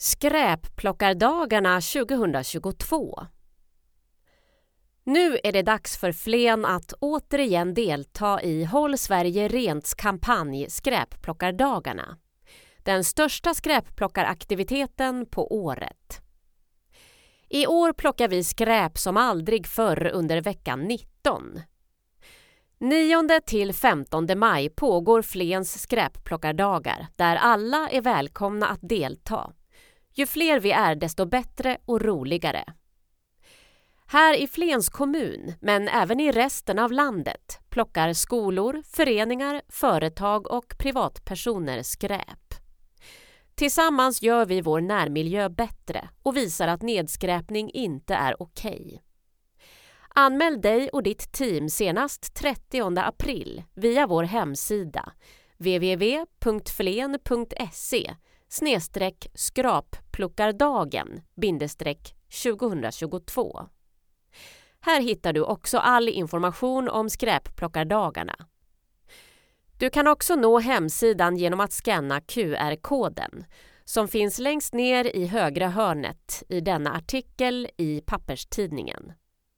Skräpplockardagarna 2022. Nu är det dags för Flen att återigen delta i Håll Sverige Rents kampanj Skräpplockardagarna. Den största skräpplockaraktiviteten på året. I år plockar vi skräp som aldrig förr under veckan 19. 9 till 15 maj pågår Flens skräpplockardagar där alla är välkomna att delta. Ju fler vi är desto bättre och roligare. Här i Flens kommun, men även i resten av landet, plockar skolor, föreningar, företag och privatpersoner skräp. Tillsammans gör vi vår närmiljö bättre och visar att nedskräpning inte är okej. Anmäl dig och ditt team senast 30 april via vår hemsida www.flen.se/skrapplockardagen-2022. Här hittar du också all information om skräpplockardagarna. Du kan också nå hemsidan genom att scanna QR-koden som finns längst ner i högra hörnet i denna artikel i papperstidningen.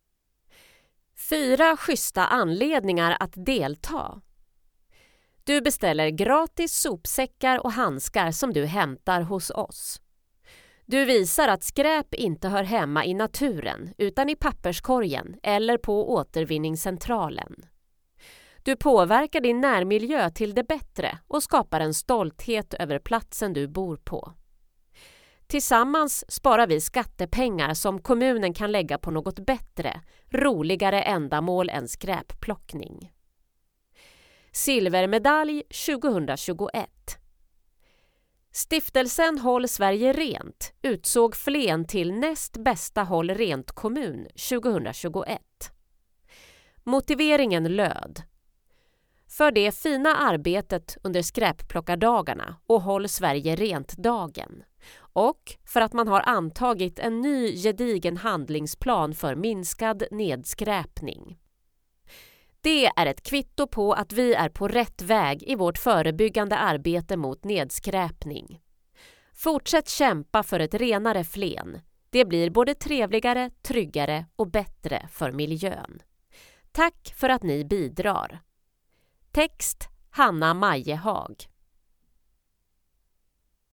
4 schyssta anledningar att delta. Du beställer gratis sopsäckar och handskar som du hämtar hos oss. Du visar att skräp inte hör hemma i naturen utan i papperskorgen eller på återvinningscentralen. Du påverkar din närmiljö till det bättre och skapar en stolthet över platsen du bor på. Tillsammans sparar vi skattepengar som kommunen kan lägga på något bättre, roligare ändamål än skräpplockning. Silvermedalj 2021. Stiftelsen Håll Sverige Rent utsåg Flen till näst bästa Håll Rent kommun 2021. Motiveringen löd: för det fina arbetet under skräpplockardagarna och Håll Sverige Rent-dagen. Och för att man har antagit en ny gedigen handlingsplan för minskad nedskräpning. Det är ett kvitto på att vi är på rätt väg i vårt förebyggande arbete mot nedskräpning. Fortsätt kämpa för ett renare Flen. Det blir både trevligare, tryggare och bättre för miljön. Tack för att ni bidrar. Text Hanna Majehag.